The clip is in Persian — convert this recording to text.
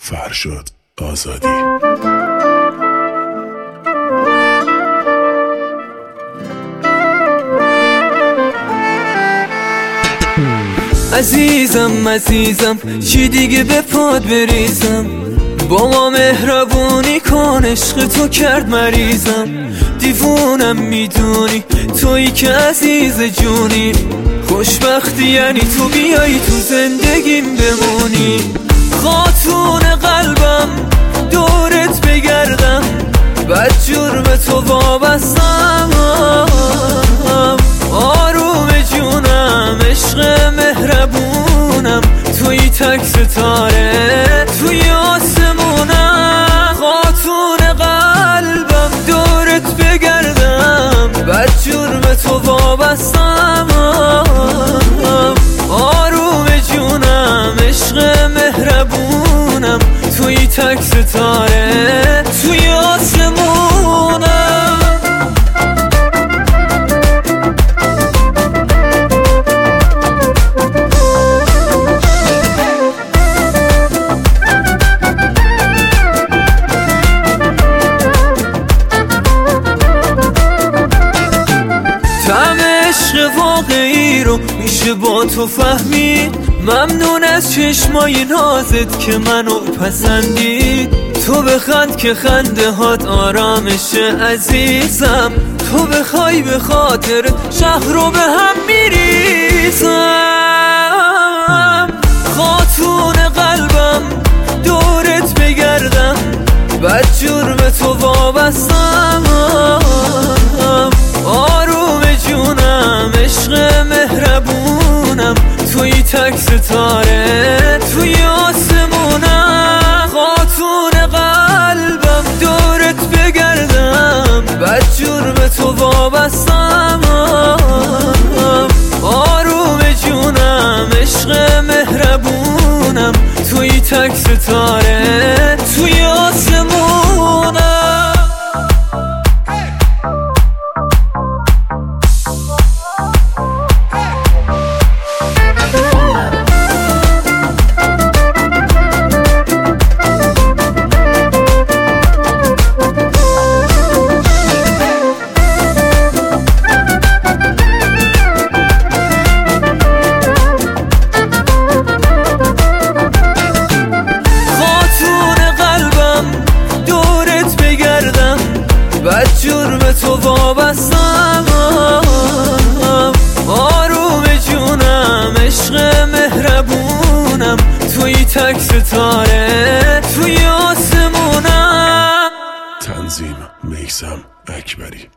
فرشاد آزادی. عزیزم چی دیگه به پاد بریزم، با ما مهربونی کن، عشق تو کرد مریضم. دیوونم میدونی تویی که عزیز جونی، خوشبختی یعنی تو بیایی تو زندگیم بمونی. خاتون قلبم دورت بگردم، بد جرم تو وابستم. آروم جونم عشق مهربونم، توی تک ستاره توی آسمونم. خاتون قلبم دورت بگردم، بد جرم تو وابستم. آروم جونم عشق مهربونم، توی تک ستاره توی آسمونم. طعم عشق واقعی رو میشه با تو فهمید. ممنون از چشمای نازت که منو پسندید. تو بخند که خنده هات آرامشه عزیزم، تو بخوای به خاطر شهر رو به هم میریزم. خاتون قلبم دورت بگردم، بد جرم تو وابستم. آروم جونم عشق مهربونم، توی تک ستاره توی آسمونم. خاتون قلبم دورت بگردم، بد جرم تو وابستم. آروم جونم عشق مهربونم، توی تک ستاره توی آسمونم. بد جرم تو وابستم. آروم جونم عشق مهربونم، توی تک ستاره توی آسمونم. تنظیم میثم اکبری.